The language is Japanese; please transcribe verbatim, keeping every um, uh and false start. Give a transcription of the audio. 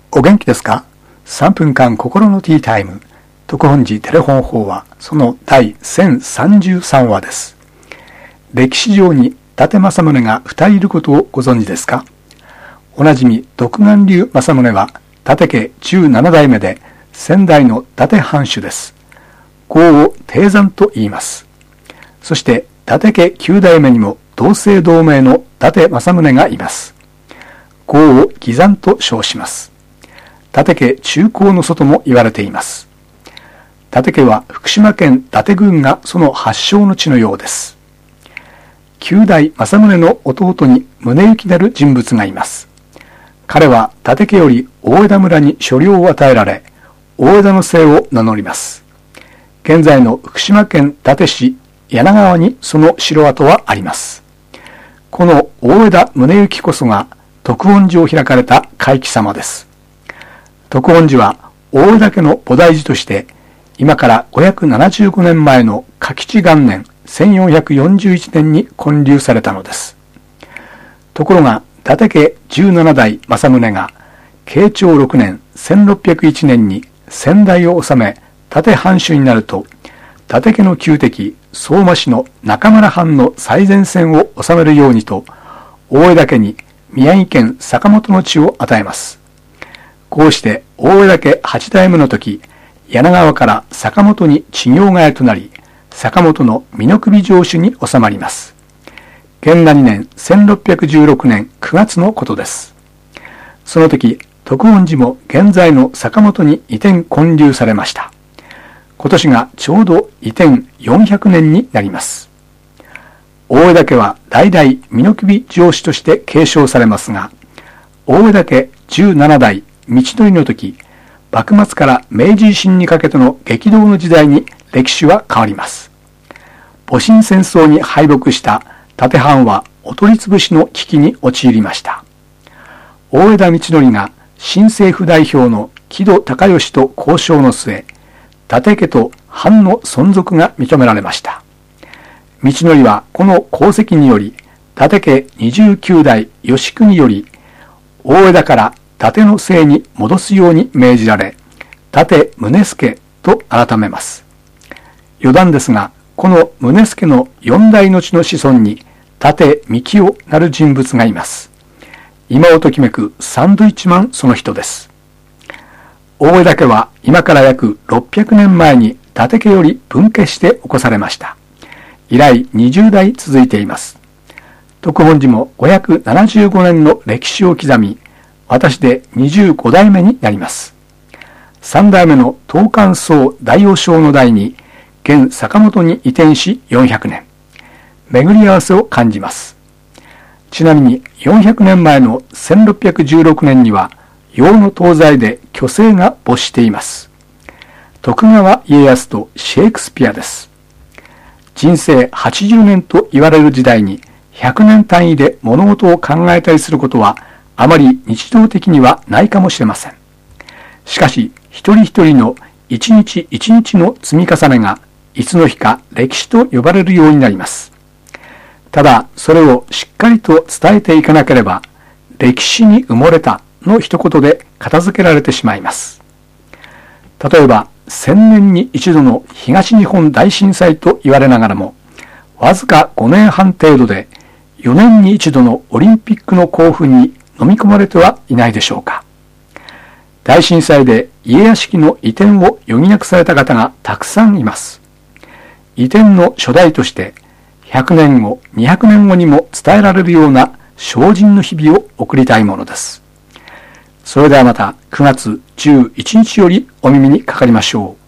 お元気ですか？さんぷんかん心のティータイム、特本寺テレフォン法話、そのだいせんさんじゅうさんわです。歴史上に伊達政宗がふたりいることをご存知ですか？おなじみ独眼竜政宗は伊達家じゅうななだいめで先代の伊達藩主です。号を貞山と言います。そして伊達家きゅうだいめにも同姓同名の伊達政宗がいます。号を義山と称します。伊達家中興の祖とも言われています。伊達家は福島県伊達郡がその発祥の地のようです。九代政宗の弟に宗行なる人物がいます。彼は伊達家より大條村に所領を与えられ、大條の姓を名乗ります。現在の福島県伊達市柳川にその城跡はあります。この大條宗行こそが徳恩寺を開かれた開基様です。徳恩寺は大條家の菩提寺として今からごひゃくななじゅうごねんまえの嘉吉元年せんよんひゃくよんじゅういちねんに建立されたのです。ところが伊達家じゅうななだい政宗が慶長ろくねんせんろっぴゃくいちねんに先代を治め伊達藩主になると、伊達家の旧敵相馬氏の中村藩の最前線を治めるようにと大條家に宮城県坂本の地を与えます。こうして大條家はちだいめの時、柳川から坂本に知行ヶ谷となり、坂本の美濃首城主に収まります。元和にねんせんろっぴゃくじゅうろくねんくがつのことです。その時、徳恩寺も現在の坂本に移転建立されました。今年がちょうど移転よんひゃくねんになります。大條家は代々美濃首城主として継承されますが、大條家じゅうななだい道のりの時、幕末から明治維新にかけての激動の時代に歴史は変わります。戊辰戦争に敗北した伊達藩はお取り潰しの危機に陥りました。大條道則が新政府代表の木戸孝允と交渉の末、伊達家と藩の存続が認められました。道則はこの功績により、伊達家にじゅうきゅうだい義国より大條から伊達の姓に戻すように命じられ、伊達宗助と改めます。余談ですが、この宗助の四代の地の子孫に伊達幹夫なる人物がいます。今をときめくサンドイッチマンその人です。大條家は今から約ろっぴゃくねんまえに伊達家より分家して起こされました。以来にじゅうだい続いています。徳本寺もごひゃくななじゅうごねんの歴史を刻み、私でにじゅうごだいめになります。さんだいめの東関僧大王将の代に、現坂本に移転しよんひゃくねん。巡り合わせを感じます。ちなみによんひゃくねんまえのせんろっぴゃくじゅうろくねんには、洋の東西で巨星が没しています。徳川家康とシェイクスピアです。人生はちじゅうねんと言われる時代に、ひゃくねん単位で物事を考えたりすることは、あまり日常的にはないかもしれません。しかし、一人一人の一日一日の積み重ねが、いつの日か歴史と呼ばれるようになります。ただ、それをしっかりと伝えていかなければ、歴史に埋もれたの一言で片付けられてしまいます。例えば、千年に一度の東日本大震災と言われながらも、わずかごねんはん程度で、よねんに一度のオリンピックの興奮に飲み込まれてはいないでしょうか。大震災で家屋敷の移転を余儀なくされた方がたくさんいます。移転の初代としてひゃくねんご、にひゃくねんごにも伝えられるような精進の日々を送りたいものです。それではまたくがつじゅういちにちよりお耳にかかりましょう。